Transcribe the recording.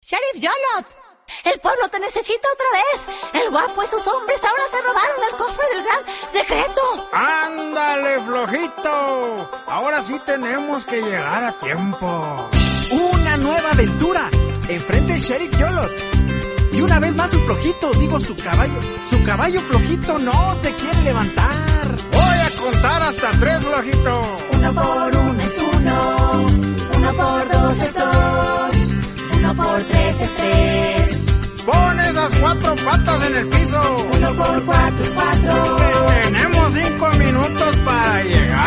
Sheriff Yolot, el pueblo te necesita otra vez. El guapo y sus hombres ahora se robaron el cofre del gran secreto. ¡Ándale, flojito! Ahora sí tenemos que llegar a tiempo. Una nueva aventura. Enfrente el Sheriff Yolot. Y una vez más su flojito, su caballo flojito no se quiere levantar. Voy a contar hasta 3, flojito. 1 por 1 es 1, 1 por 2 es 2, 1 por 3 es 3. Pon esas 4 patas en el piso. 1 por 4 es 4. Tenemos 5 minutos para llegar.